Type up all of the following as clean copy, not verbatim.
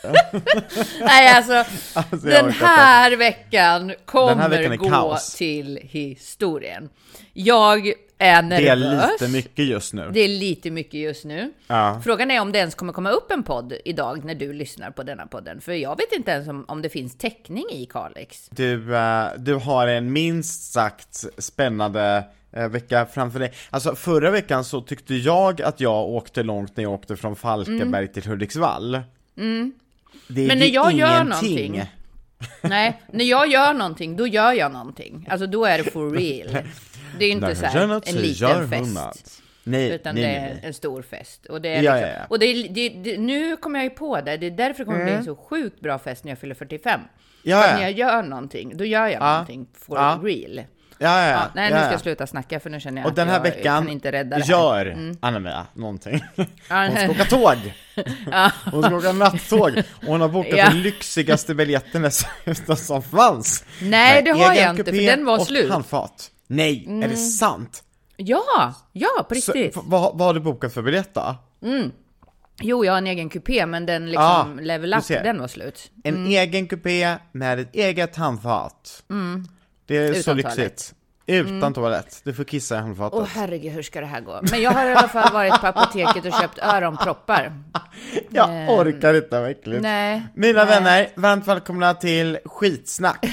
Nej, alltså den här veckan kommer gå kaos till historien. Jag är nervös. Det är lite mycket just nu. Det är lite mycket just nu. Ja. Frågan är om det ens kommer komma upp en podd idag när du lyssnar på denna podden. För jag vet inte ens om det finns täckning i Kalix. Du har en minst sagt spännande vecka framför dig. Alltså förra veckan så tyckte jag att jag åkte långt när jag åkte från Falkenberg till Hudiksvall. Det är men när jag gör någonting. Nej, när jag gör någonting, då gör jag någonting. Alltså då är det for real. Det är inte så här en liten fest. Nej, utan det är en stor fest. Och det är liksom, ja. Och det, nu kommer jag ju på det. Det är därför det kommer bli en så sjukt bra fest när jag fyller 45. Ja. För när jag gör någonting, då gör jag någonting for real. Ja. Nej, nu ska jag sluta snacka för nu känner jag och att den här jag veckan kan inte rädda det här. Gör Anna-Mia någonting. Hon ska åka tåg. Hon ska åka nattåg. Och hon har bokat den lyxigaste biljetten som fanns. Nej, det har jag inte, för den var slut. Handfat. Nej, är det sant? Ja, på riktigt. Vad har du bokat för biljett då? Jo, jag har en egen kupé, men den liksom level up, den var slut. En egen kupé med ett eget handfat. Det är utan så lyxigt. Utan toalett. Du får kissa i handfatet. Herregud, hur ska det här gå? Men jag har i alla fall varit på apoteket och köpt öronproppar. Jag orkar inte, verkligen. Nej. Mina vänner, varmt välkomna till Skitsnack.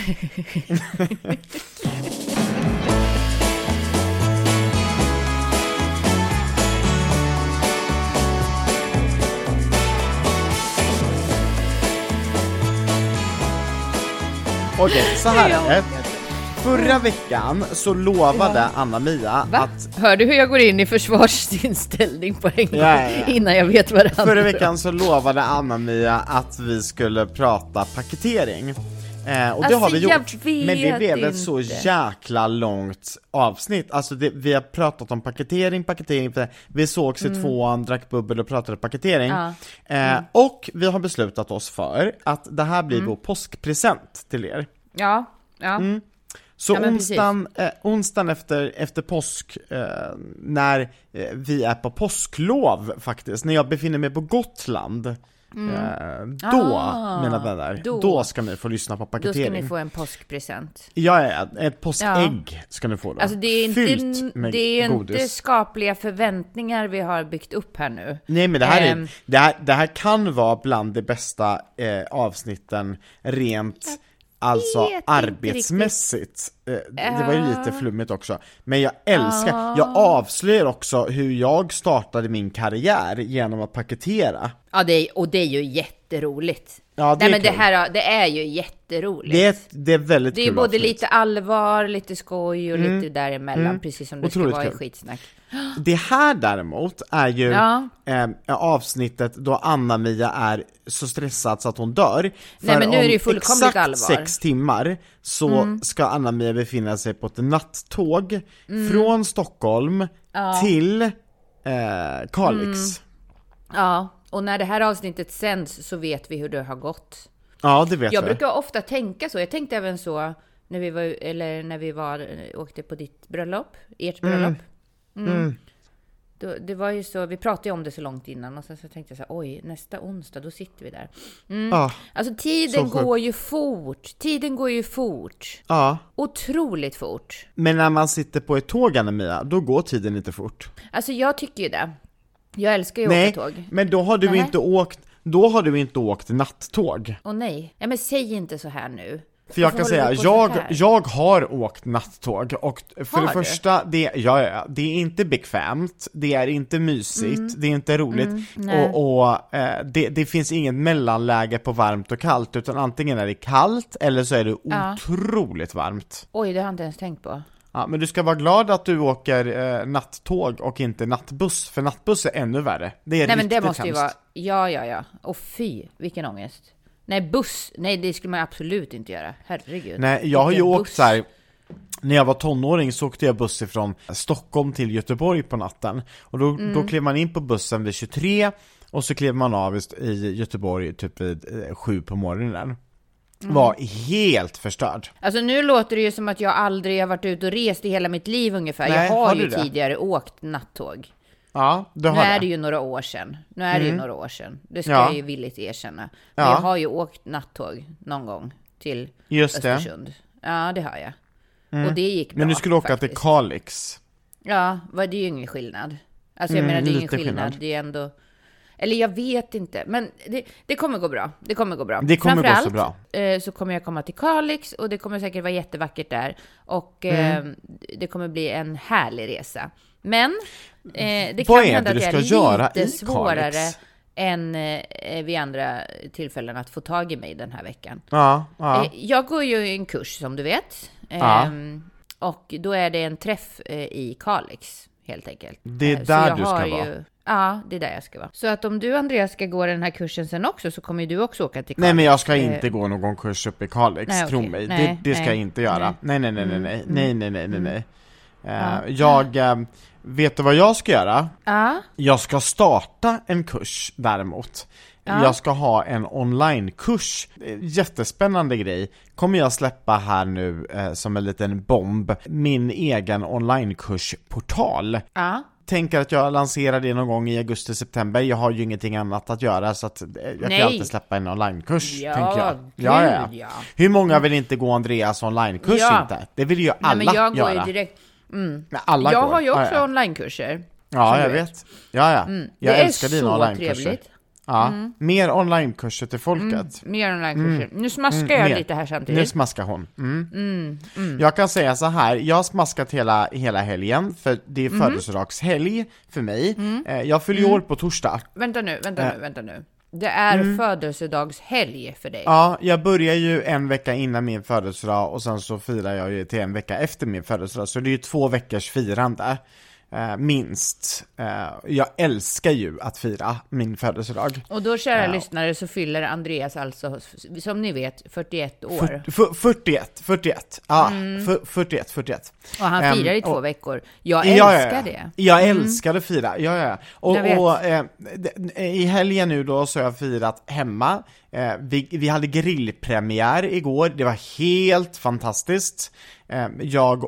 Okej, så här är det. Förra veckan så lovade Anna-Mia att... Hör du hur jag går in i försvarsinställning på en gång innan jag vet vad det handlar om? Förra veckan så lovade Anna-Mia att vi skulle prata paketering. Och det har vi gjort. Men det blev ett så jäkla långt avsnitt. Alltså vi har pratat om paketering. Vi sågs i tvåan, drack bubbel och pratade paketering. Och vi har beslutat oss för att det här blir vår påskpresent till er. Ja. Så onsdagen efter påsk, när vi är på påsklov faktiskt, när jag befinner mig på Gotland, mina vänner, då ska ni få lyssna på paketering. Då ska ni få en påskpresent. Ja, ett påskägg ska ni få då. Alltså det är inte skapliga förväntningar vi har byggt upp här nu. Nej, men det här kan vara bland de bästa avsnitten rent... Alltså arbetsmässigt. Det var ju lite flummigt också. Men jag älskar, jag avslöjar också hur jag startade min karriär genom att paketera. Ja, det är ju jätteroligt. Ja, det är ju jätteroligt. Det är väldigt kul. Det är både lite allvar, lite skoj och lite däremellan, precis som det ska vara i Skitsnack. Det här däremot är ju avsnittet då Anna-Mia är så stressad så att hon dör. Nej, men nu är det ju fullkomligt allvar. 6 timmar så ska Anna-Mia befinna sig på ett nattåg från Stockholm till Kalix. Ja, och när det här avsnittet sänds så vet vi hur det har gått. Ja, det vet jag. Jag brukar ofta tänka så. Jag tänkte även så när vi åkte på ert bröllop. Det var ju så, vi pratade ju om det så långt innan och sen så tänkte jag så här, oj, nästa onsdag då sitter vi där. Alltså tiden går ju fort. Ja. Otroligt fort. Men när man sitter på ett tåg, Anna-Mia, då går tiden inte fort. Alltså jag tycker ju det. Jag älskar ju att åka tåg. Men då har du inte åkt nattåg. Nej. Ja, men säg inte så här nu. För jag kan säga, jag har åkt nattåg och för det första, det är inte bekvämt, det är inte mysigt, det är inte roligt och det finns inget mellanläge på varmt och kallt, utan antingen är det kallt eller så är det otroligt varmt. Oj, det har jag inte ens tänkt på. Ja, men du ska vara glad att du åker nattåg och inte nattbuss, för nattbuss är ännu värre. Det är riktigt men det måste hemskt. Ju vara, ja. Och fy, vilken ångest. Nej, buss. Nej, det skulle man absolut inte göra. Herregud. Nej, jag har ju åkt så här. När jag var tonåring så åkte jag buss ifrån Stockholm till Göteborg på natten. Och då klev man in på bussen vid 23 och så klev man av i Göteborg typ vid 7 på morgonen. Var helt förstörd. Alltså nu låter det ju som att jag aldrig har varit ute och rest i hela mitt liv ungefär. Nej, jag har ju tidigare åkt nattåg. Ja, nu är det ju några år sedan. Det ska jag ju villigt erkänna. Men jag har ju åkt nattåg någon gång till Östersund. Ja, det har jag. Och det gick bra. Men du skulle åka till Kalix. Ja, det är ju ingen skillnad. Alltså jag menar, det är ingen skillnad. Det är ändå... Eller jag vet inte, men det kommer gå bra. Det kommer gå bra. Det kommer gå så bra. Så kommer jag komma till Kalix och det kommer säkert vara jättevackert där. Och det kommer bli en härlig resa. Men det kan hända att det är lite svårare än vid andra tillfällen att få tag i mig den här veckan. Jag går ju en kurs som du vet. Och då är det en träff i Kalix helt enkelt. Det är där du ska vara. Ja, det är där jag ska vara. Så att om du, Andreas, ska gå den här kursen sen också så kommer du också åka till Kalix. Nej, men jag ska inte gå någon kurs uppe i Kalix, tro mig. Det ska jag inte göra. Nej. Jag vet du vad jag ska göra? Jag ska starta en kurs däremot. Jag ska ha en onlinekurs. Jättespännande grej. Kommer jag släppa här nu som en liten bomb. Min egen onlinekursportal. Tänker att jag lanserar det någon gång i augusti-september. Jag har ju ingenting annat att göra så att jag kan alltid släppa en onlinekurs, tänker jag. Ja. Hur många vill inte gå Andreas onlinekurs inte? Det vill ju alla men jag göra. Går ju direkt. Jag har ju också onlinekurser. Ja, jag vet. Jag älskar dina onlinekurser. Trevligt. Mer onlinekurser till folket. Mer onlinekurser. Nu smaskar jag lite här samtidigt. Nu smaskar hon. Jag kan säga så här. Jag har smaskat hela helgen. För det är födelsedagshelg för mig. Jag fyller år på torsdag. Vänta nu. Det är födelsedagshelg för dig. Ja, jag börjar ju en vecka innan min födelsedag. Och sen så firar jag ju till en vecka efter min födelsedag. Så det är ju 2 veckors firande. Minst. Jag älskar ju att fira min födelsedag. Och då, kära lyssnare, så fyller Andreas alltså, som ni vet, 41 år. 41. Ja, 41. Och han firar i 2 veckor. Jag älskar det. Jag älskar att fira. Ja. Och i helgen nu då så har jag firat hemma. Vi hade grillpremiär igår. Det var helt fantastiskt. Jag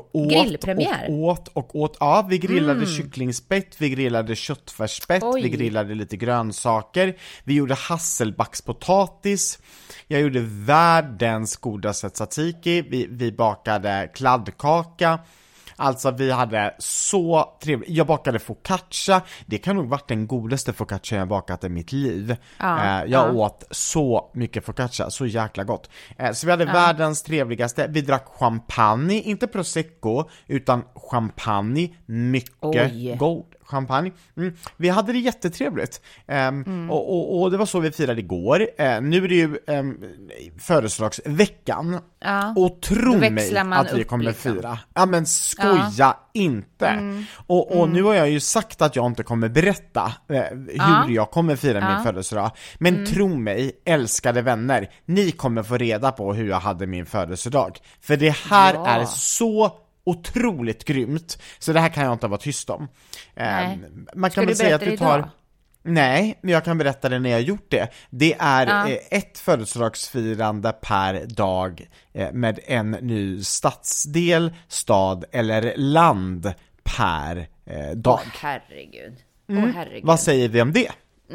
åt. Ja, vi grillade kycklingspett, vi grillade köttfärsspett, vi grillade lite grönsaker. Vi gjorde hasselbackspotatis. Jag gjorde världens godaste tzatziki. Vi bakade kladdkaka. Alltså vi hade så trevligt. Jag bakade focaccia. Det kan nog varit den godaste focaccia jag bakat i mitt liv. Jag åt så mycket focaccia. Så jäkla gott. Så vi hade världens trevligaste. Vi drack champagne. Inte prosecco utan champagne. Mycket god champagne. Vi hade det jättetrevligt. Och det var så vi firade igår. Nu är det ju födelsedagsveckan. Och tro mig att vi kommer fira. Ja, men skoja inte. Och nu har jag ju sagt att jag inte kommer berätta hur jag kommer fira min födelsedag. Men tro mig, älskade vänner, ni kommer få reda på hur jag hade min födelsedag. För det här är så otroligt grymt. Så det här kan jag inte vara tyst om. Man kan väl säga att du tar... Nej, men jag kan berätta det när jag har gjort det. Det är ett födelsedagsfirande per dag med en ny stadsdel, stad eller land per dag. Herregud. Vad säger vi om det?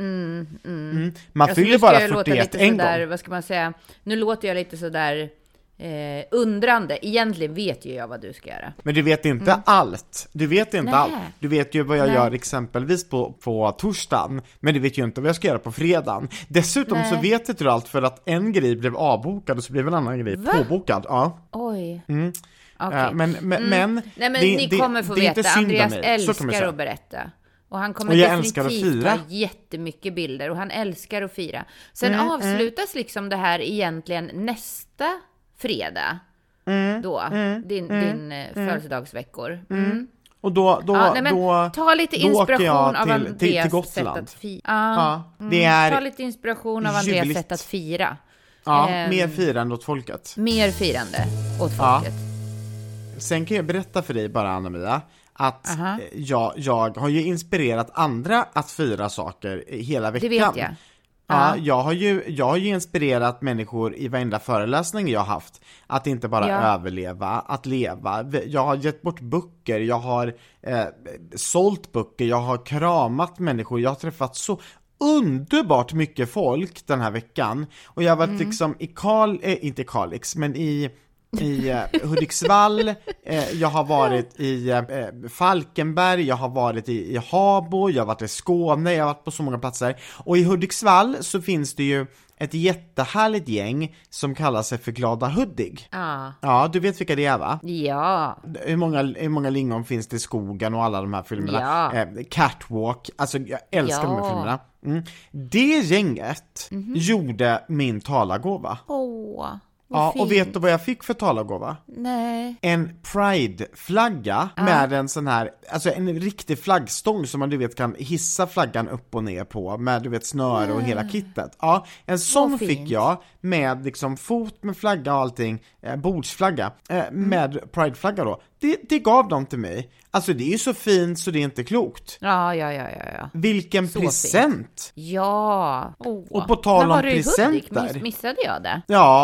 Man fyller bara 41 en gång. Vad ska man säga? Nu låter jag lite sådär undrande. Egentligen vet ju jag vad du ska göra. Men du vet inte allt. Du vet inte allt. Du vet ju vad jag gör exempelvis på torsdagen. Men du vet ju inte vad jag ska göra på fredagen. Dessutom så vet inte du allt för att en grej blev avbokad och så blev en annan grej påbokad. Ja. Oj. Okay. Men ni kommer få veta. Andreas älskar att berätta. Och han kommer definitivt ha jättemycket bilder. Och han älskar att fira. Sen avslutas liksom det här egentligen nästa fredag. Din födelsedagsveckor. Och då ta lite inspiration av Andreas sätt att fira. Ta lite inspiration av Andreas sätt att fira. Mer firande åt folket. Mer firande åt folket. Sen kan jag berätta för dig bara, Anna-Mia, att jag har ju inspirerat andra att fira saker hela veckan. Det vet jag. Ja, jag har ju inspirerat människor i varenda föreläsning jag har haft att inte bara överleva, att leva. Jag har gett bort böcker, jag har sålt böcker, jag har kramat människor, jag har träffat så underbart mycket folk den här veckan. Och jag har varit liksom i inte Kalix, men i Hudiksvall, jag har varit i Falkenberg, jag har varit i Habo, jag har varit i Skåne, jag har varit på så många platser. Och i Hudiksvall så finns det ju ett jättehärligt gäng som kallar sig för Glada Hudik. Ja, du vet vilka det är, va? Ja. Hur många lingon finns det i skogen och alla de här filmerna? Catwalk, alltså jag älskar de här filmerna. Det gänget gjorde min talargåva. Ja, och vet du vad jag fick för talargåva? Nej. En Pride-flagga med en sån här, alltså en riktig flaggstång som man, du vet, kan hissa flaggan upp och ner på med, du vet, snöre och hela kittet. Ja, en sån fick jag med liksom fot med flagga och allting, bordsflagga med Pride-flagga då. Det gav de till mig. Alltså det är ju så fint så det är inte klokt. Ja. Vilken så present. Fint. Ja. Och på tal om presenter. Missade jag det?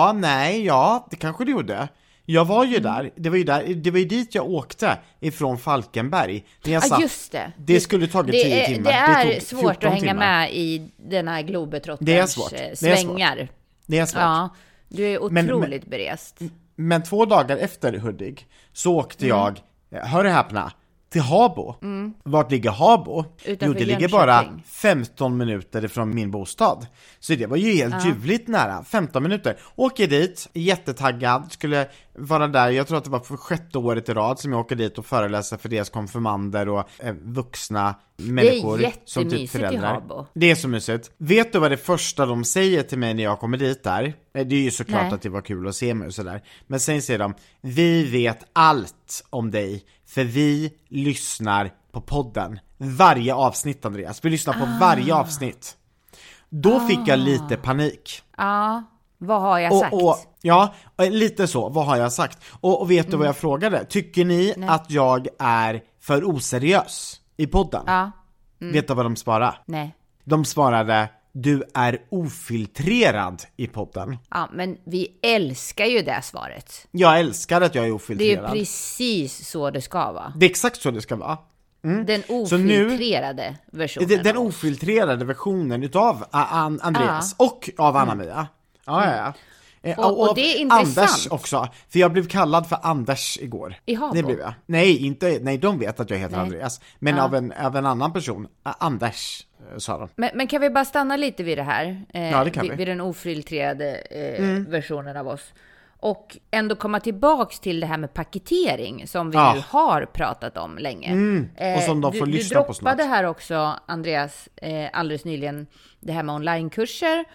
Ja, det kanske du gjorde. Jag var ju där. Det var ju dit jag åkte ifrån Falkenberg. Just det. Det skulle tagit 10 timmar. Det är svårt att hänga med i den här globetrotterns svängar. Det är svårt. Ja, du är otroligt berest. Men 2 dagar efter Hudik så åkte jag, hör det häpna, till Habo. Vart ligger Habo? Utanför det ligger bara 15 minuter från min bostad. Så det var ju helt ljuvligt nära. 15 minuter. Åker dit, jättetaggad, skulle vara där. Jag tror att det var för 6:e året i rad som jag åker dit och föreläser för deras konfirmander och vuxna människor som typ föräldrar. Det är så mysigt. Vet du vad det första de säger till mig när jag kommer dit där? Det är ju såklart att det var kul att se mig och sådär. Men sen säger de, vi vet allt om dig. För vi lyssnar på podden. Varje avsnitt, Andreas. Vi lyssnar på varje avsnitt. Då fick jag lite panik. Vad har jag sagt? Ja, lite så. Vad har jag sagt? Och vet du vad jag frågade? Tycker ni att jag är för oseriös i podden? Vet du vad de svarade? Nej. De svarade, du är ofiltrerad i podden. Ja, men vi älskar ju det svaret. Jag älskar att jag är ofiltrerad. Det är precis så det ska vara. Det är exakt så det ska vara. Den ofiltrerade versionen. Den ofiltrerade versionen utav Andreas och av Anna-Mia. Ja. Och det är intressant. Anders också, för jag blev kallad för Anders igår. I Habo? Det blev jag. Nej, de vet att jag heter Andreas. Men av en annan person, Anders, sa de. Men kan vi bara stanna lite vid det här? Det kan vi. Vid den ofiltrerade versionen av oss. Och ändå komma tillbaks till det här med paketering som vi nu har pratat om länge. Och som de får lyssna på snart. Du droppade här också, Andreas, alldeles nyligen det här med onlinekurser.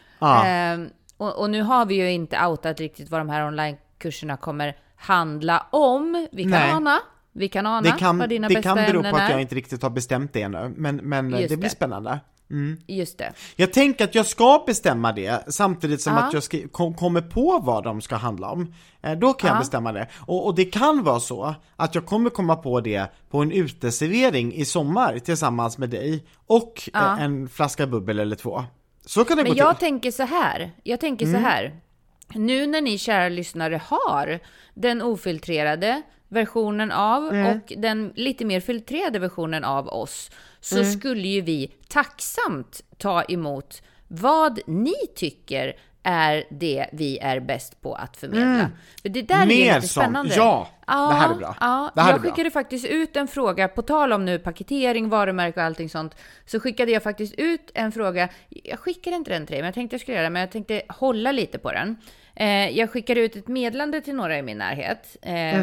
Och nu har vi ju inte outat riktigt vad de här onlinekurserna kommer handla om. Vi kan ana vad dina bästa ämnen är. Det kan bero på att jag inte riktigt har bestämt det ännu. Men det blir spännande. Just det. Jag tänker att jag ska bestämma det samtidigt som att jag kommer på vad de ska handla om. Då kan jag bestämma det. Och det kan vara så att jag kommer komma på det på en uteservering i sommar tillsammans med dig och en flaska bubbel eller 2. Så kan det gå till. Men jag tänker så här. Nu när ni kära lyssnare har den ofiltrerade versionen av och den lite mer filtrerade versionen av oss, så skulle ju vi tacksamt ta emot vad ni tycker är det vi är bäst på att förmedla. För det där är lite spännande. Det här är bra. Jag skickade faktiskt ut en fråga, på tal om nu paketering, varumärke och allting sånt, så skickade jag faktiskt ut en fråga. Jag skickade inte den till dig, men jag tänkte jag skulle göra det, men jag tänkte hålla lite på den. Jag skickade ut ett meddelande till några i min närhet.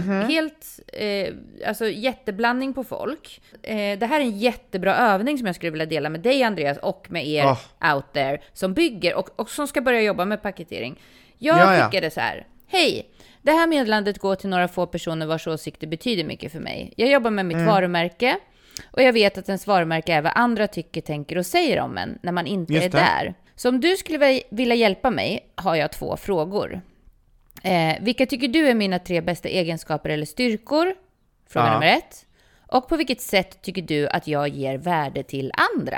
Alltså jätteblandning på folk. Det här är en jättebra övning som jag skulle vilja dela med dig, Andreas, och med er out there som bygger och som ska börja jobba med paketering. Jag skickade så här: hej, det här meddelandet går till några få personer vars åsikter betyder mycket för mig. Jag jobbar med mitt varumärke och jag vet att ens varumärke är vad andra tycker, tänker och säger om en när man inte är där. Så om du skulle vilja hjälpa mig har jag 2 frågor. Vilka tycker du är mina 3 bästa egenskaper eller styrkor? Fråga nummer 1. Och på vilket sätt tycker du att jag ger värde till andra?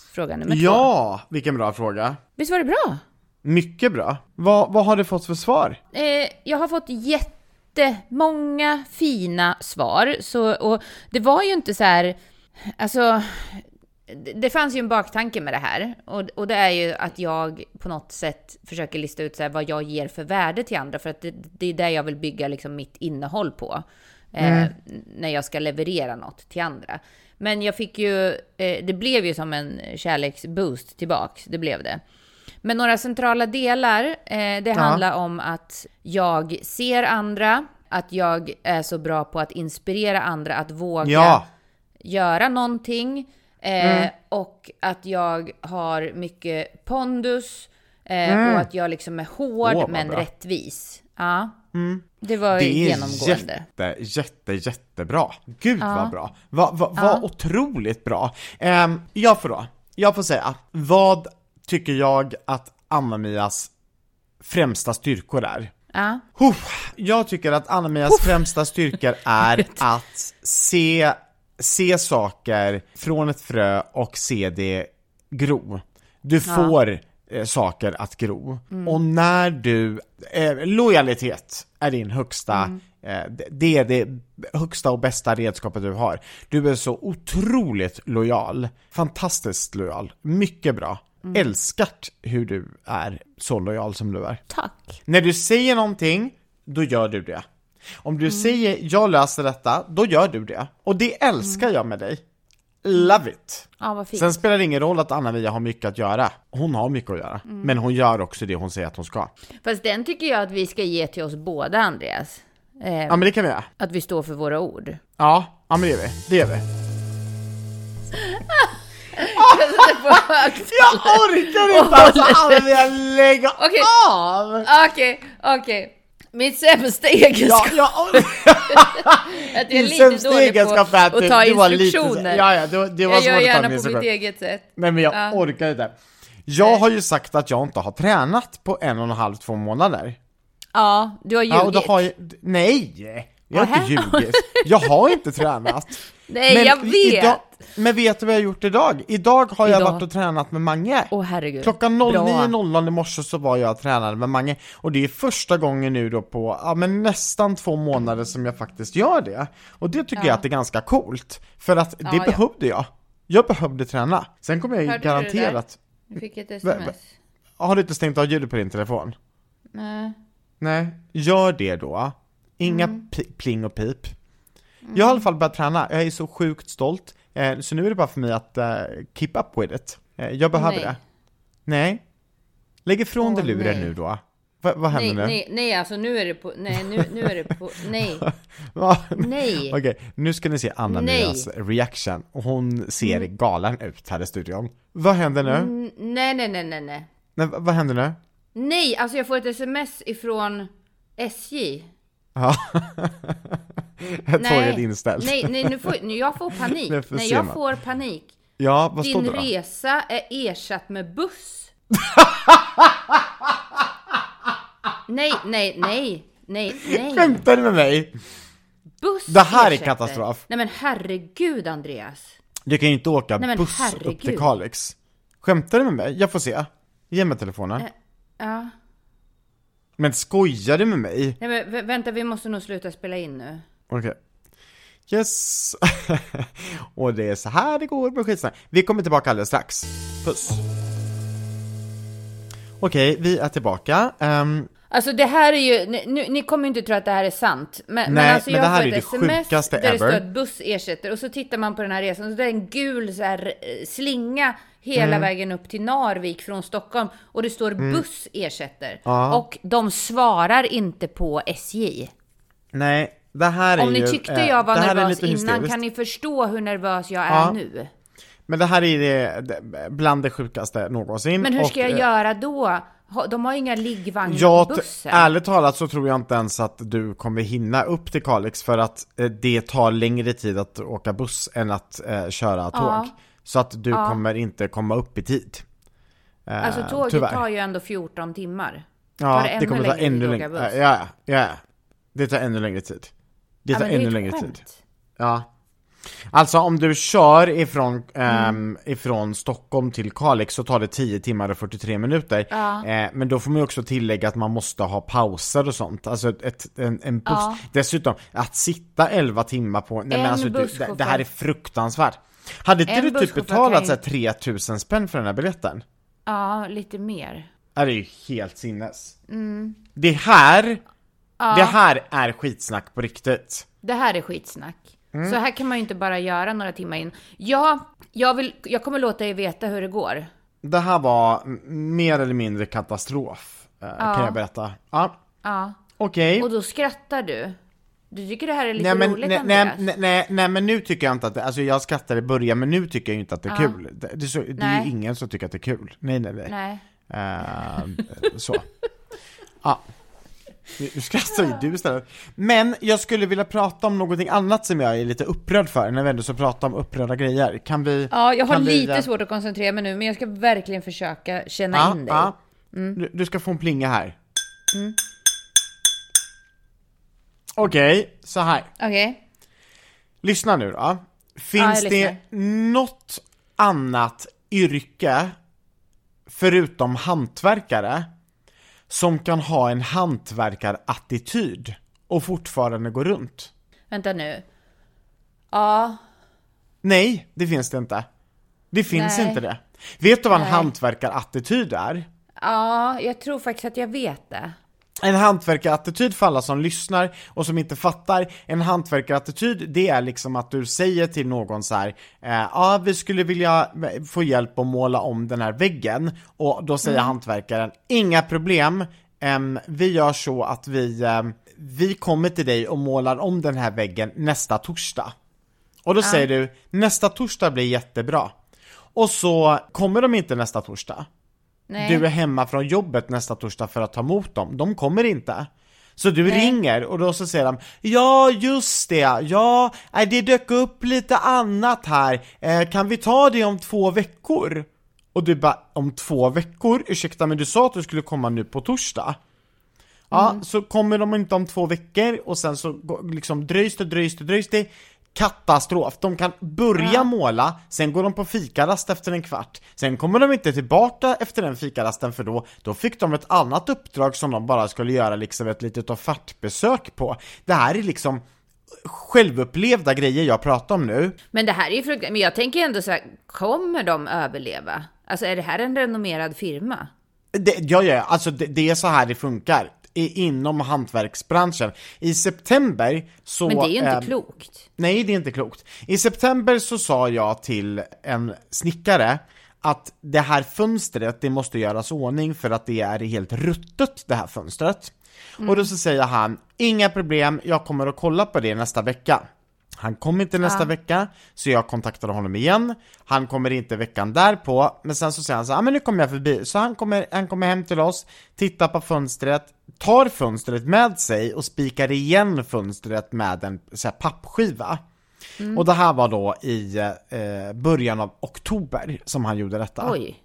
fråga nummer 2. Ja, vilken bra fråga. Visst var det bra? Mycket bra. Vad har du fått för svar? Jag har fått jättemånga fina svar. Och det var ju inte så här... Alltså, det fanns ju en baktanke med det här. Och det är ju att jag på något sätt försöker lista ut så här, vad jag ger för värde till andra. För att det är där jag vill bygga liksom mitt innehåll på. När jag ska leverera något till andra. Men jag fick ju... det blev ju som en kärleksboost tillbaks. Det blev det. Men några centrala delar, det handlar om att jag ser andra, att jag är så bra på att inspirera andra att våga göra någonting, och att jag har mycket pondus, och att jag liksom är hård men rättvis. Ja. Det var genomgående. Jättebra. Gud vad bra. Vad otroligt bra. Jag får säga, vad tycker jag att Anna-Mias främsta styrkor är? Jag tycker att Anna-Mias främsta styrkor är att se saker från ett frö och se det gro. Du får saker att gro. Och när du... lojalitet är din högsta... det är det högsta och bästa redskapet du har. Du är så otroligt lojal. Fantastiskt lojal. Mycket bra. Älskat hur du är så lojal som du är. Tack. När du säger någonting, då gör du det. Om du säger, jag löser detta, då gör du det. Och det älskar jag med dig. Love it. Ja, vad fint. Sen spelar det ingen roll att Anna-Mia har mycket att göra. Hon har mycket att göra. Men hon gör också det hon säger att hon ska. Fast den tycker jag att vi ska ge till oss båda, Andreas. Ja, men det kan vi göra. Att vi står för våra ord. Ja, men det gör vi. Det gör vi. Jag orkar inte alltså, Anna-Mia, lägga av. Okej. Min sämsta egenskap. Att jag är lite dålig på att ta instruktioner. Det var jag gör gärna på mitt eget sätt. Nej, men jag orkar inte. Jag har ju sagt att jag inte har tränat på 1,5-2 månader. Ja, du har ljugit. Ja, och då har nej, jag har inte ljugit. Jag har inte tränat. Nej, men jag vet. Men vet du vad jag har gjort idag? Idag har jag varit och tränat med Mange. Herregud. Klockan 09.00 i morse så var jag och tränade med Mange. Och det är första gången nu då på nästan 2 månader som jag faktiskt gör det. Och det tycker jag att det är ganska coolt. För att det behövde jag. Jag behövde träna. Sen kommer jag garanterat... Du fick ett sms. Har du inte stängt av ljudet på din telefon? Nej. Gör det då. Inga pling och pip. Jag har i alla fall börjat träna. Jag är så sjukt stolt. Så nu är det bara för mig att keep up with it. Jag behöver det. Nej. Lägg ifrån dig luren nu då. Vad händer nu? Nej, alltså nu är det på... Nej, nu är det på... Nej. Nej. Okej, nu ska ni se Anna-Mias reaction. Och hon ser galen ut här i studion. Vad händer nu? Nej. Vad händer nu? Nej, alltså jag får ett sms ifrån SJ. Ja. Tåget inställt. Nej, jag får panik. Jag får panik. Ja, vad står det då? Din resa är ersatt med buss. Nej. Skämtar du med mig? Buss det här ersätter. Är katastrof. Nej men herregud, Andreas. Du kan ju inte åka buss upp till Kalix. Skämtar du med mig? Jag får se. Ge mig telefonen. Ja. Men skojar du med mig? Nej men vänta, vi måste nog sluta spela in nu. Okej. Yes. Och det är så här det går med skitsnack. Vi kommer tillbaka alldeles strax. Puss. Okej, vi är tillbaka. Alltså det här är ju, ni kommer inte tro att det här är sant. Men alltså men jag det här får är det SMS sjukaste där ever. Det står att buss ersätter. Och så tittar man på den här resan. Och det är en gul så här, slinga hela vägen upp till Narvik från Stockholm. Och det står buss ersätter. Och de svarar inte på SJ. Nej, det här är om ni tyckte jag var nervös innan, hysteriskt. Kan ni förstå hur nervös jag är nu? Men det här är det bland det sjukaste någonsin. Men hur ska jag göra då? De har inga liggvagnar på bussen. Ärligt talat så tror jag inte ens att du kommer hinna upp till Kalix. För att det tar längre tid att åka buss än att köra tåg. Så att du kommer inte komma upp i tid. Alltså tåget tyvärr. Tar ju ändå 14 timmar. Det kommer ta ännu längre. Ja. Det tar ännu längre tid. Det tar ännu längre tid. Ja. Alltså om du kör ifrån Stockholm till Kalix så tar det 10 timmar och 43 minuter. Men då får man ju också tillägga att man måste ha pauser och sånt. Alltså en buss. Dessutom, att sitta 11 timmar på... Nej, men alltså, det här är fruktansvärt. Hade inte du typ betalat så här 3000 spänn för den här biljetten? Ja, lite mer. Det är ju helt sinnes. Det här är skitsnack på riktigt. Det här är skitsnack. Så här kan man ju inte bara göra några timmar in. Jag kommer låta er veta hur det går. Det här var mer eller mindre katastrof, kan jag berätta. Ja. Okej. Och då skrattar du. Du tycker det här är lite roligt, Andreas? Nej, men nu tycker jag inte att det... Alltså jag skrattar i början, men nu tycker jag ju inte att det är kul. Det är ju ingen som tycker att det är kul. Nej. Så. Ja. Nu skrattar ju du istället. Men jag skulle vilja prata om någonting annat som jag är lite upprörd för. När vi ändå så pratar om upprörda grejer. Kan vi... Ja, jag har lite svårt att koncentrera mig nu. Men jag ska verkligen försöka känna in dig. Du ska få en plinga här. Okej, så här. Okej. Lyssna nu då. Finns det något annat yrke förutom hantverkare som kan ha en hantverkarattityd och fortfarande gå runt? Vänta nu. Ja. Nej, det finns det inte. Det finns inte det. Vet du vad en hantverkarattityd är? Ja, jag tror faktiskt att jag vet det. En hantverkarattityd, för alla som lyssnar och som inte fattar, en hantverkarattityd, det är liksom att du säger till någon så här: vi skulle vilja få hjälp att måla om den här väggen. Och då säger hantverkaren: inga problem, vi gör så att vi kommer till dig och målar om den här väggen nästa torsdag. Och då säger du: nästa torsdag blir jättebra. Och så kommer de inte nästa torsdag. Nej. Du är hemma från jobbet nästa torsdag för att ta emot dem. De kommer inte. Så du ringer och då så säger de: ja, just det. Ja, det dök upp lite annat här. Kan vi ta det om 2 veckor? Och du bara: om 2 veckor? Ursäkta, men du sa att du skulle komma nu på torsdag. Ja, så kommer de inte om 2 veckor. Och sen så liksom dröjs det. Katastrof. De kan börja måla, sen går de på fikarast efter en kvart. Sen kommer de inte tillbaka efter den fikarasten, för då fick de ett annat uppdrag som de bara skulle göra liksom ett litet offertbesök på. Det här är liksom självupplevda grejer jag pratar om nu. Men det här är ju men jag tänker ändå så här, kommer de överleva? Alltså är det här en renommerad firma? Ja, alltså det är så här det funkar inom hantverksbranschen. I september så... Men det är ju inte klokt. Nej, det är inte klokt. I september så sa jag till en snickare att det här fönstret, det måste göras ordning för att det är helt ruttet, det här fönstret. Och då så säger han: inga problem, jag kommer att kolla på det nästa vecka. Han kom inte nästa vecka, så jag kontaktade honom igen. Han kommer inte veckan därpå, men sen så säger han så här: men nu kommer jag förbi. Så han kommer hem till oss, tittar på fönstret, tar fönstret med sig och spikar igen fönstret med en så här pappskiva. Och det här var då i början av oktober som han gjorde detta. Oj.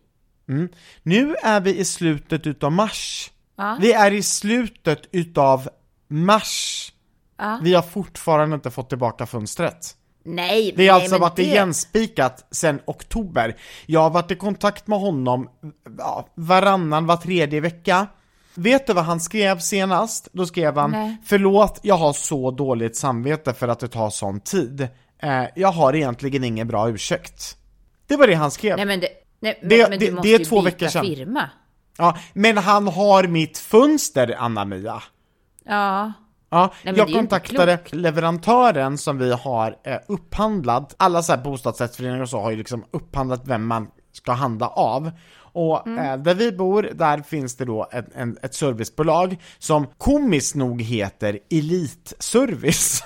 Nu är vi i slutet utav mars. Vi är i slutet utav mars. Vi har fortfarande inte fått tillbaka fönstret. Nej, det är alltså varit igenspikat sedan oktober. Jag har varit i kontakt med honom var 3:e vecka. Vet du vad han skrev senast? Då skrev han: förlåt, jag har så dåligt samvete för att det tar sån tid. Jag har egentligen ingen bra ursäkt. Det var det han skrev. Nej, men du måste det är 2 veckor sedan. Firma. Ja, men han har mitt fönster, Anna-Mia. Ja. Ja, jag kontaktade leverantören som vi har upphandlat. Alla så här bostadsrättsföreningar och så har ju liksom upphandlat vem man ska handla av. Och där vi bor, där finns det då ett servicebolag som komiskt nog heter Elitservice.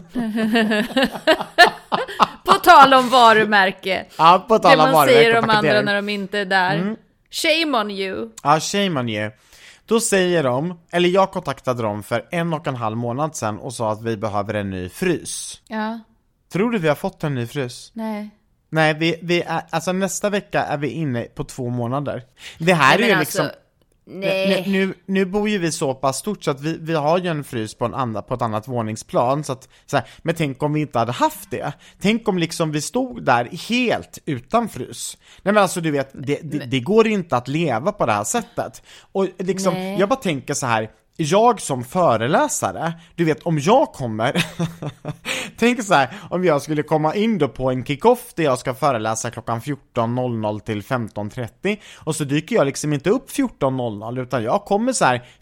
På tal om varumärke. Ja, på tal om varumärke. Det man säger om andra när de inte är där. Shame on you. Ja, shame on you. Då säger de, eller jag kontaktade dem för 1,5 månad sedan och sa att vi behöver en ny frys. Ja. Tror du vi har fått en ny frys? Nej, vi är, alltså nästa vecka är vi inne på 2 månader. Det här är ju liksom Nej. Nu bor ju vi så pass stort så att vi har ju en frys på ett annat våningsplan, så att, så här, men tänk om vi inte hade haft det. Tänk om liksom vi stod där helt utan frys. Nej, men alltså du vet, det går inte att leva på det här sättet. Och liksom, jag bara tänker så här, jag som föreläsare, du vet, om jag kommer tänk så här, om jag skulle komma in då på en kick-off där jag ska föreläsa klockan 14.00 till 15.30 och så dyker jag liksom inte upp 14.00 utan jag kommer så här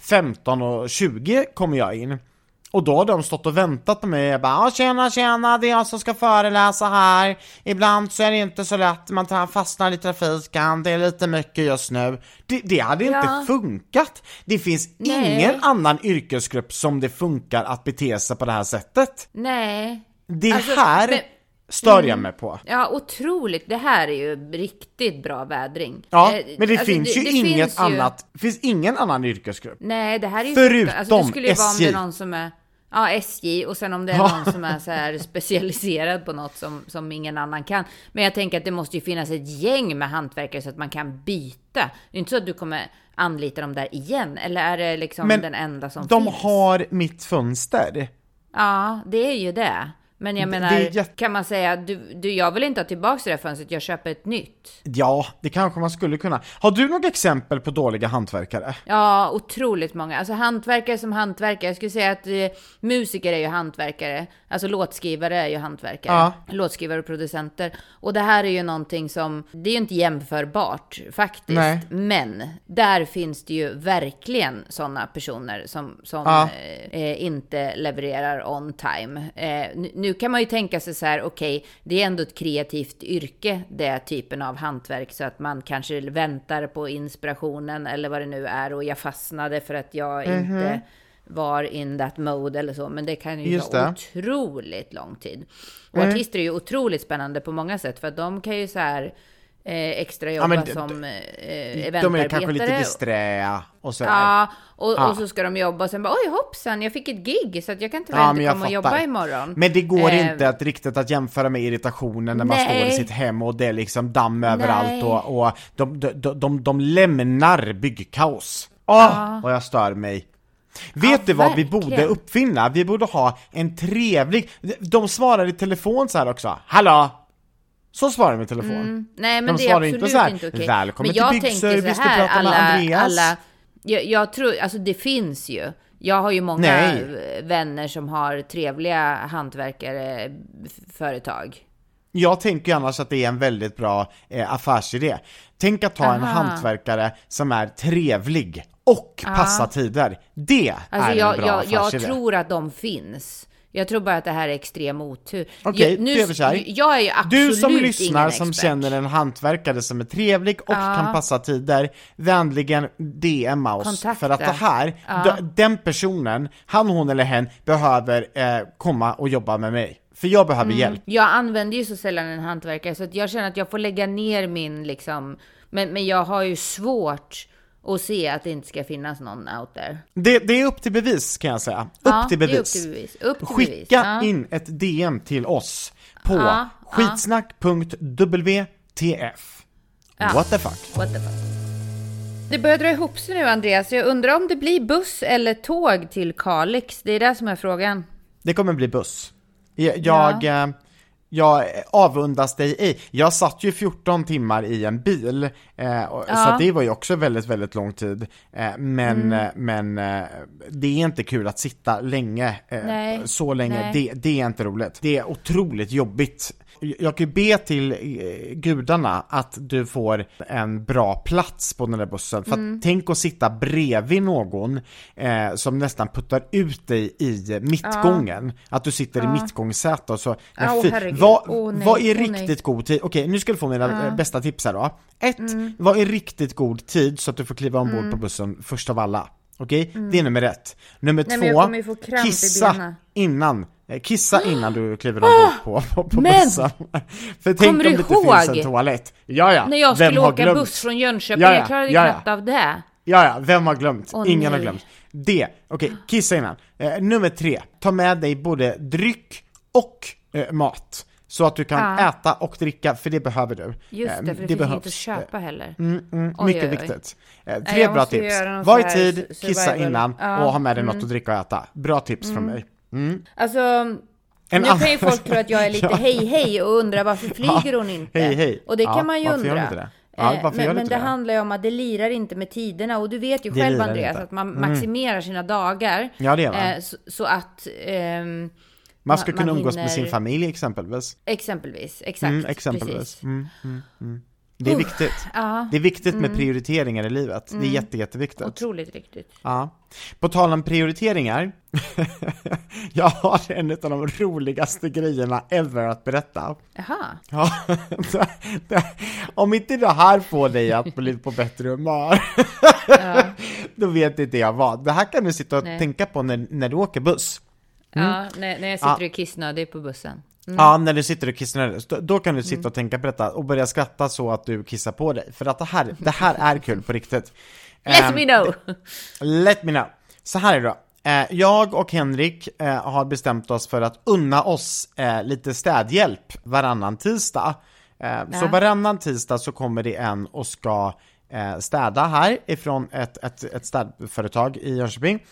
15.20 kommer jag in. Och då har de stått och väntat på mig. Jag bara, tjena, det är jag som ska föreläsa här. Ibland så är det inte så lätt. Man fastnar i trafiken. Det är lite mycket just nu. Det hade inte funkat. Det finns ingen annan yrkesgrupp som det funkar att bete sig på det här sättet. Nej. Det här stör jag mig på. Ja, otroligt. Det här är ju riktigt bra vädring. Ja, men det finns ju inget annat. Det finns ingen annan yrkesgrupp. Nej, det här är ju förutom alltså, det skulle ju vara om SJ. det är någon som är SJ, och sen om det är någon som är så här specialiserad på något som ingen annan kan. Men jag tänker att det måste ju finnas ett gäng med hantverkare så att man kan byta. Det är inte så att du kommer anlita dem där igen, eller är det liksom den enda som de finns? har mitt fönster. Ja, det är ju det. Men jag menar, kan man säga, jag vill inte ha tillbaka det här fönstret, jag köper ett nytt. Ja, det kanske man skulle kunna. Har du några exempel på dåliga hantverkare? Ja, otroligt många. Alltså hantverkare som hantverkare. Jag skulle säga att musiker är ju hantverkare. Alltså låtskrivare är ju hantverkare. Ja. Låtskrivare och producenter. Och det här är ju någonting som, det är ju inte jämförbart faktiskt. Nej. Men där finns det ju verkligen sådana personer som inte levererar on time. Nu kan man ju tänka sig så här, okej, det är ändå ett kreativt yrke, det typen av hantverk, så att man kanske väntar på inspirationen eller vad det nu är, och jag fastnade för att jag inte var in that mode eller så, men det kan ju ta otroligt lång tid. Och artister är ju otroligt spännande på många sätt, för att de kan ju så här extra jobba som eventarbetare. De är kanske lite disträa och så. Ja, och så ska de jobba och sen bara, oj hoppsan, jag fick ett gig så att jag kan inte vänta komma och jobba imorgon. Men det går inte riktigt att jämföra med irritationen när man står i sitt hem och det är liksom damm överallt och de lämnar byggkaos. Och jag stör mig. Vet du vad vi borde uppfinna? Vi borde ha en trevlig... De svarar i telefon så här också. Hallå? Så svarar de i telefon. Nej, men det är absolut inte okej. Välkommen till byggservice, du pratar med Andreas. Jag tror, alltså det finns ju. Jag har ju många vänner som har trevliga hantverkare, företag. Jag tänker annars att det är en väldigt bra affärsidé. Tänk att ha en hantverkare som är trevlig och passar tider. Det är en bra affärsidé. Jag tror att de finns. Jag tror bara att det här är extrem otur. Okej, jag är ju absolut du som lyssnar ingen som expert. känner en hantverkare som är trevlig och kan passa tider, vänligen DM oss. Kontakta. För att det här, den personen, hon eller hen behöver komma och jobba med mig. För jag behöver hjälp. Jag använder ju så sällan en hantverkare, så att jag känner att jag får lägga ner min liksom, men jag har ju svårt och se att det inte ska finnas någon out there. Det är upp till bevis, kan jag säga. Upp till bevis. Skicka in ett DM till oss på skitsnack.wtf. What the fuck? Det börjar dra ihop sig nu, Andreas. Jag undrar om det blir buss eller tåg till Kalix. Det är det som är frågan. Det kommer bli buss. Jag avundas dig i. Jag satt ju 14 timmar i en bil, så det var ju också väldigt, väldigt lång tid. Men det är inte kul att sitta länge, så länge. Det är inte roligt. Det är otroligt jobbigt. Jag kan be till gudarna att du får en bra plats på den där bussen. För att tänk att sitta bredvid någon som nästan puttar ut dig i mittgången. Att du sitter i mittgångssäte och så. Vad är riktigt god tid? Okej, nu ska du få mina bästa tips här då. 1. Vad är riktigt god tid så att du får kliva ombord på bussen först av alla? Okej, det är nummer 1. Nummer 2, kissa innan du kliver ombord på bussen. För tänk om det inte finns en toalett. När jag skulle åka buss från Jönköping, jag klarade knappt av det. Vem har glömt? Ingen har glömt. Kissa innan. Nummer 3, ta med dig både dryck och mat. Så att du kan äta och dricka, för det behöver du. Just det, för det finns inget att köpa heller. Mycket viktigt. 3 bra tips. Var i tid, kissa innan och ha med dig något att dricka och äta. Bra tips från mig. Alltså, nu kan ju folk tro att jag är lite hej och undrar varför flyger hon inte? Hej. Och det kan man ju undra. Men det det handlar ju om att det lirar inte med tiderna. Och du vet ju själv, Andreas, att man maximerar sina dagar. Ja, det är man. Så att... man ska kunna umgås med sin familj exempelvis. Exempelvis. Precis. Det är viktigt. Det är viktigt med prioriteringar i livet. Det är jätteviktigt. Otroligt viktigt. Ja. På tal om prioriteringar. Jag har en av de roligaste grejerna ever att berätta. Jaha. Ja, om inte det här får dig att bli på bättre humör, då vet inte jag vad. Det här kan du sitta och tänka på när du åker buss. Ja, när jag sitter och kissnödig på bussen. Ja, när du sitter och kissar, då kan du sitta och tänka på detta och börja skratta så att du kissar på dig. För att det här är kul på riktigt. Let me know. Så här är det då. Jag och Henrik har bestämt oss för att unna oss lite städhjälp varannan tisdag. Så varannan tisdag så kommer det en och ska städa här ifrån ett städföretag i Jönköping.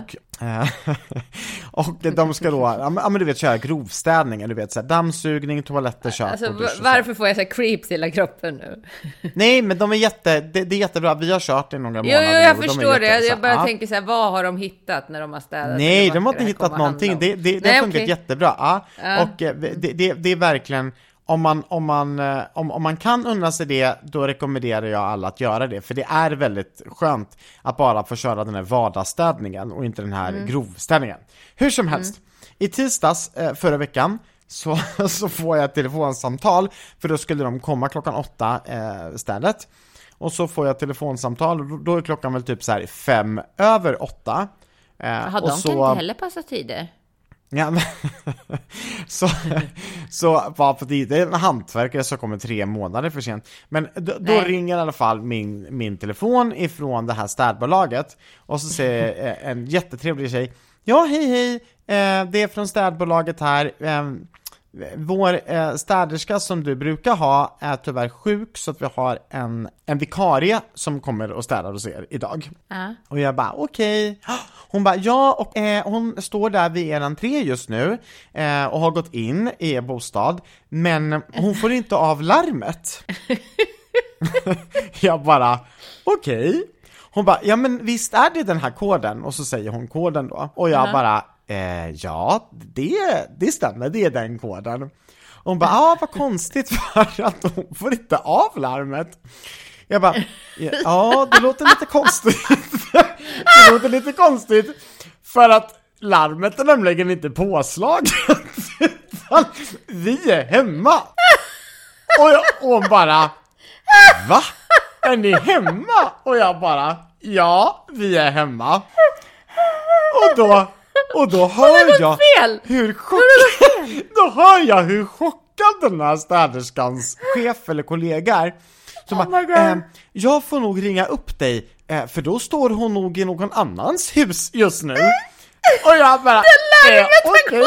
Och de ska då, men du vet, köra grovstädningar, du vet, så här, dammsugning, toaletter, kök. Alltså, varför får jag så här creeps i hela kroppen nu? Nej, men de är det är jättebra. Vi har kört i några månader. Jo, jag förstår det. Jag bara tänker så här, vad har de hittat när de har städat? Nej, de har inte hittat någonting. Det har funkat jättebra. Och det är verkligen, om man kan unna sig det, då rekommenderar jag alla att göra det. För det är väldigt skönt att bara få köra den här vardagsstädningen och inte den här grovstädningen. Hur som helst, i tisdags förra veckan så får jag ett telefonsamtal, för då skulle de komma 8 städet. Och så får jag ett telefonsamtal, och då är klockan väl typ så här 8:05. Har de kan inte heller passa tider? Ja, så var på det är en hantverkare som kommer 3 månader för sent. Men då ringer i alla fall min telefon ifrån det här städbolaget. Och så säger en jättetrevlig tjej: ja, hej, det är från städbolaget här. Vår städerska som du brukar ha är tyvärr sjuk, så att vi har en vikarie som kommer och städar hos er idag. Och jag bara, okej. Hon bara, ja, och hon står där vid er entré just nu och har gått in i er bostad, men hon får inte av larmet. Jag bara, okej. Hon bara, ja men visst är det den här koden? Och så säger hon koden då. Och jag bara, ja, det stämmer, det är den koden. Och hon bara, vad konstigt, för att hon får inte av larmet. Jag bara, ja, det låter lite konstigt. Det låter lite konstigt, för att larmet är nämligen inte påslaget. Vi är hemma. Och hon bara, va? Är ni hemma? Och jag bara, ja, vi är hemma. Och då hör jag hur chockad, hur chockad den här städerskans chef eller kollega är. Så jag får nog ringa upp dig, för då står hon nog i någon annans hus just nu. Och jag bara, okay.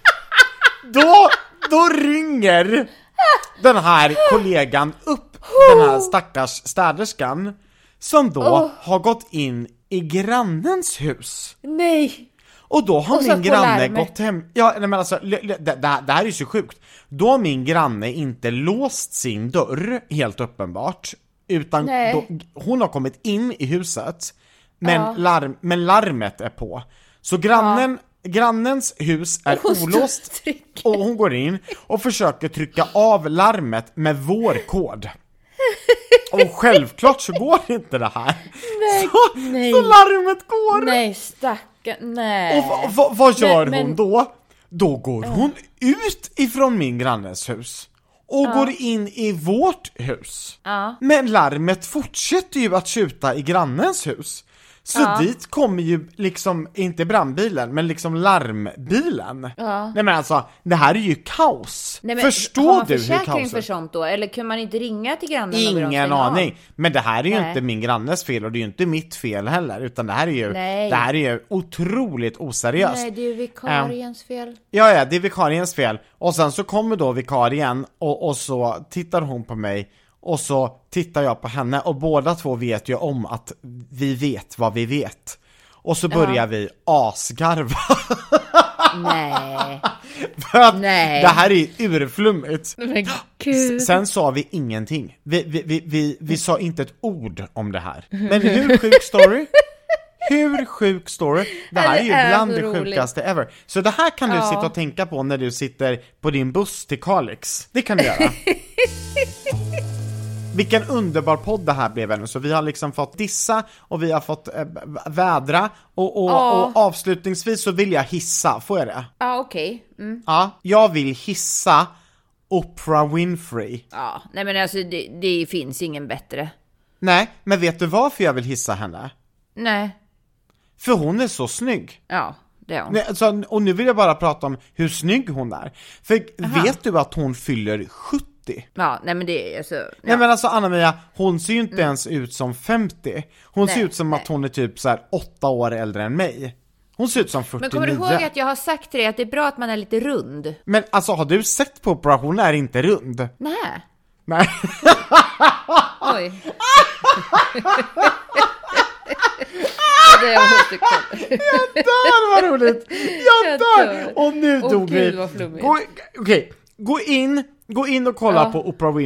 Då ringer den här kollegan upp den här stackars städerskan, som då har gått in i grannens hus. Nej. Och då har min granne gått hem. Ja, men alltså, det här är så sjukt. Då har min granne inte låst sin dörr, helt uppenbart, utan hon har kommit in i huset, men larmet är på. Så grannens hus är olåst, och hon går in och försöker trycka av larmet med vår kod. Och självklart så går inte det här. Så larmet går. Nej, stackarn. Nej. Och vad gör hon då? Då går hon ut ifrån min grannes hus och går in i vårt hus. Men larmet fortsätter ju att tjuta i grannens hus. Så dit kommer ju liksom, inte brandbilen, men liksom larmbilen. Nej men alltså, det här är ju kaos. Nej, men förstår du hur försäkring för sånt då? Eller kan man inte ringa till grannen? Ingen aning. Men det här är ju inte min grannes fel och det är ju inte mitt fel heller. Utan det här är ju otroligt oseriöst. Nej, det är ju vikariens fel. Ja, det är vikariens fel. Och sen så kommer då vikarien och så tittar hon på mig. Och så tittar jag på henne och båda två vet ju om att vi vet vad vi vet. Och så börjar vi asgarva. Nej. För att det här är urflummigt. Men Gud. Sen sa vi ingenting. Vi sa inte ett ord om det här. Men hur sjuk story? Hur sjuk story? Det här är ju bland det sjukaste ever. Så det här kan du sitta och tänka på när du sitter på din buss till Kalix. Det kan du göra. Vilken underbar podd det här blev ännu. Så vi har liksom fått dissa och vi har fått vädra och avslutningsvis så vill jag hissa. Får jag det? Ja, okej. Ja, jag vill hissa Oprah Winfrey. Ja, nej men alltså det finns ingen bättre. Nej, men vet du varför jag vill hissa henne? Nej. För hon är så snygg. Ja, det är hon. Nej, alltså, och nu vill jag bara prata om hur snygg hon är. För vet du att hon fyller 70? Ja, nej men det är alltså... Ja. Nej men alltså Anna-Mia, hon ser ju inte ens ut som 50. Hon ser ut som att hon är typ så här 8 år äldre än mig. Hon ser ut som 49. Men kommer du ihåg att jag har sagt till dig att det är bra att man är lite rund? Men alltså, har du sett på Oprah? Hon är inte rund. Nej. Oj. Jag dör, vad roligt. Jag dör. Och nu dog vi. Gå in och kolla på Oprah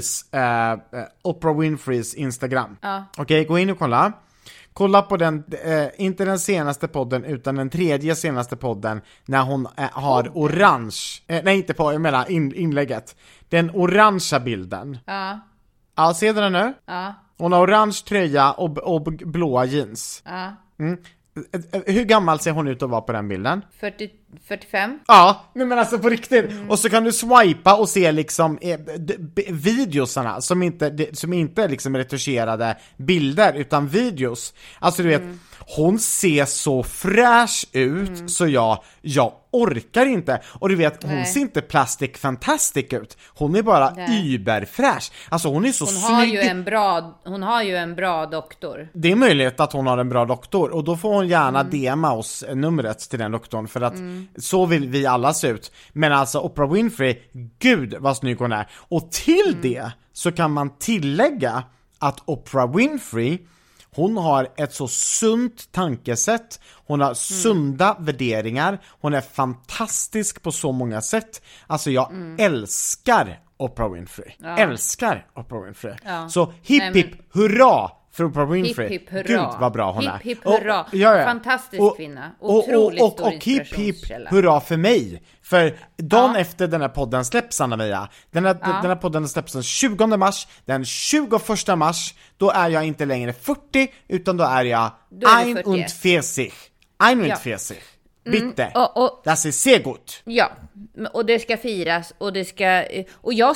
Winfreys Instagram. Okej, gå in och kolla. Kolla på den, inte den senaste podden utan den tredje senaste podden när hon har orange, nej inte på, jag menar inlägget. Den orangea bilden. Ja, ser du den nu? Ja. Hon har orange tröja och blåa jeans. Ja. Hur gammal ser hon ut att vara på den bilden? 45. Ja, men alltså på riktigt. Och så kan du swipa och se liksom videosarna som inte är liksom retuscherade bilder utan videos. Alltså du vet, hon ser så fräsch ut så jag orkar inte. Och du vet, hon ser inte plastic fantastic ut. Hon är bara überfräsch. Alltså hon är så snygg. Hon har ju en bra doktor. Det är möjligt att hon har en bra doktor. Och då får hon gärna DMa oss numret till den doktorn. För att så vill vi alla se ut. Men alltså Oprah Winfrey, gud vad snygg hon är. Och till det så kan man tillägga att Oprah Winfrey, hon har ett så sunt tankesätt. Hon har sunda värderingar. Hon är fantastisk på så många sätt. Alltså jag älskar Oprah Winfrey. Älskar Oprah Winfrey. Så hipp hurra för Oprah Winfrey. Hipp hurra. Gud vad bra hon är. Hipp hurra. Fantastisk kvinna. Otroligt stor inspirationskälla. Och hurra för mig. För dagen efter den här podden släpps, Anna-Mia. Den här podden släpps den 20 mars. Den 21 mars, då är jag inte längre 40, utan då är jag 41. 41. Bitte. Das ist sehr gut. Ja, och det ska firas och det ska... Och jag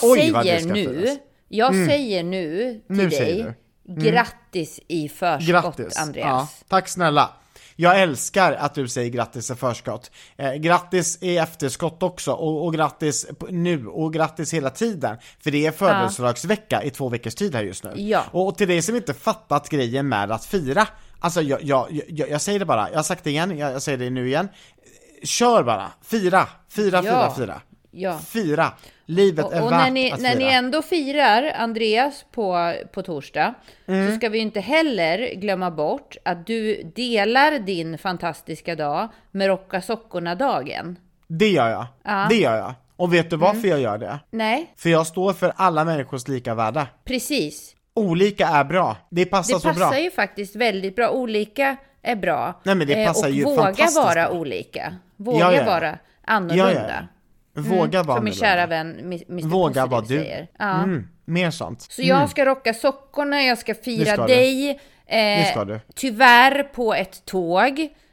säger nu till dig, grattis i förskott, Andreas. Ja, tack snälla. Jag älskar att du säger grattis i förskott. Grattis i efterskott också. Och grattis nu. Och grattis hela tiden. För det är födelsedagsvecka i 2 veckors tid här just nu. Ja. Och till dig som inte fattat grejen med att fira. Alltså jag säger det bara. Jag har sagt det igen. Jag säger det nu igen. Kör bara. Fira. Ja. Fira. Livet är värt att fira. När ni ändå firar Andreas på torsdag, så ska vi inte heller glömma bort att du delar din fantastiska dag med Rocka Sockorna-dagen. Det gör jag. Det gör jag. Och vet du varför jag gör det? Nej. För jag står för alla människors lika värde. Precis. Olika är bra. Det passar så bra. Det passar ju faktiskt väldigt bra. Olika är bra. Nej, men det passar ju våga fantastiskt vara bra. Olika. Våga vara annorlunda. Våga vara som min kära vän Mr. Våga vara du. Säger. Mer sånt. Så jag ska rocka sockorna, jag ska fira dig. Det ska du. Tyvärr på ett tåg.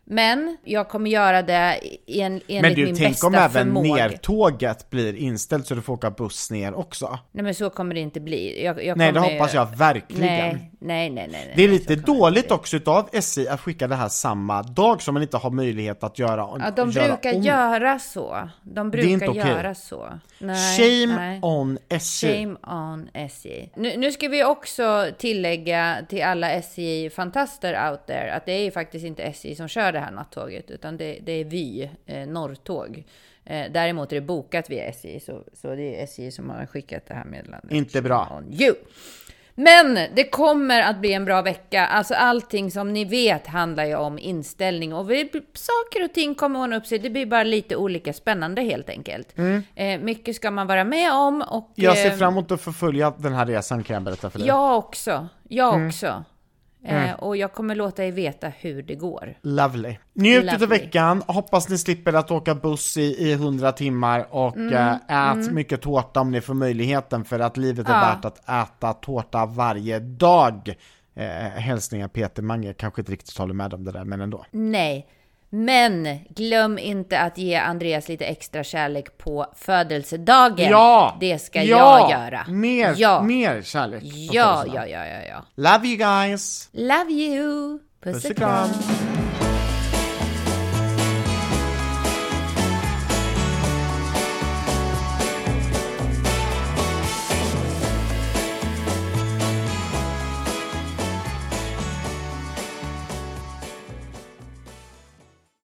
Men jag kommer göra det enligt min bästa förmåga. Men du, tänk om även nertåget blir inställt så du får åka buss ner också. Nej, men så kommer det inte bli. Nej, det hoppas jag verkligen. Nej. Det är lite dåligt också utav SJ att skicka det här samma dag som man inte har möjlighet att göra. Ja, de brukar göra så. De brukar göra så. Shame on SJ. Shame on SJ. Nu ska vi också tillägga till alla SJ-fantaster out there att det är ju faktiskt inte SJ som kör det här nattåget, utan det är Vy, Norrtåg. Däremot är det bokat via SJ, så det är SJ som har skickat det här meddelandet. Inte bra. Men det kommer att bli en bra vecka. Alltså allting som ni vet handlar ju om inställning. Och saker och ting kommer ordna upp sig. Det blir bara lite olika spännande helt enkelt. Mycket ska man vara med om. Och, jag ser fram emot att förfölja den här resan, kan jag berätta för dig. Jag också. Och jag kommer låta er veta hur det går. Lovely. Njut av veckan. Hoppas ni slipper att åka buss i 100 timmar. Och ät mycket tårta om ni får möjligheten. För att livet är värt att äta tårta varje dag. Hälsningar Peter Mange. Kanske inte riktigt håller med om det där, men ändå. Nej. Men glöm inte att ge Andreas lite extra kärlek på födelsedagen. Ja! Det ska jag göra. Mer kärlek. Ja. Love you guys. Love you. Puss och kram.